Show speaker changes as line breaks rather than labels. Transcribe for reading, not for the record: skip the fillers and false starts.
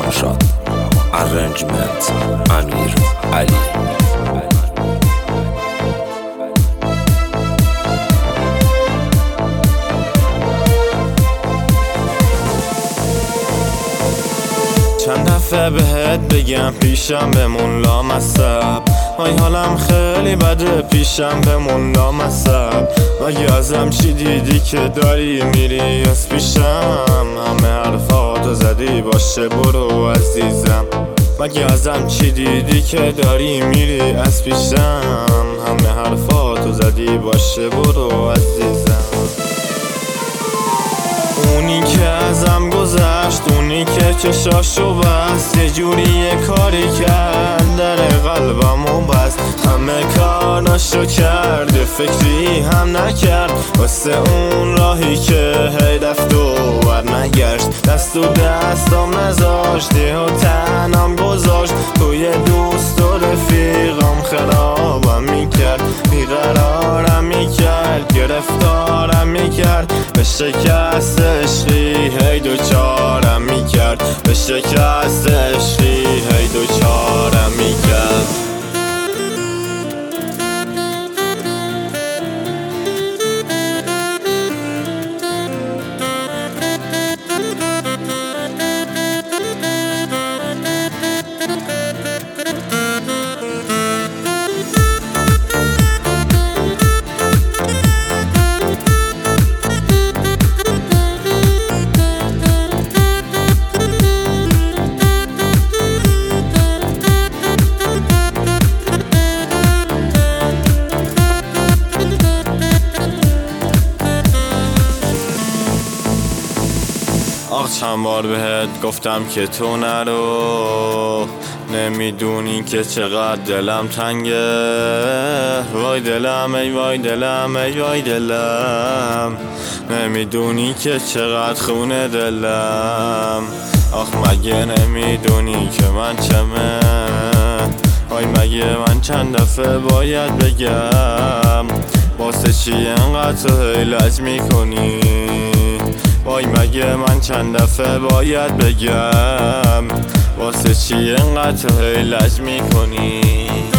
روانشاد. ارنجمنت امیر علی.
چند دفعه بهت بگم پیشم بمون لامصب، وای حالم خیلی بده پیشم بمون لامصب. مگه ازم چی دیدی که داری میری از پیشم؟ همه حرفاتو زدی باشه برو عزیزم. مگه ازم چی دیدی که داری میری از پیشم؟ همه حرفاتو زدی باشه برو عزیزم. اونی که ازم گذشت، اونی که چشاشو بست، یه جوری یه کاری کرد در قلبمو بست. همه کاراشو کرد فکری هم نکرد واسه اون راهی که هی رفت و برنگشت. دست و دستم نذاشت و تنم گذاشت، توی دوست و رفیقم خرابم میکرد. بیقرارم میکرد گرفتارم میکرد، به شکست عشقی هی دوچارم میکرد. به شکست عشقی هی دوچارم میکرد. چند بار بهت گفتم که تو نرو، نمیدونی که چقدر دلم تنگه. وای دلم ای وای دلم ای وای دلم، نمیدونی که چقدر خونه دلم. آخ مگه نمیدونی که من چمه؟ وای مگه من چند دفعه باید بگم؟ واسه چی انقدر تو هیلج میکنی؟ وای مگه من چند دفعه باید بگم؟ واسه چی انقدر تو هیلج میکنی؟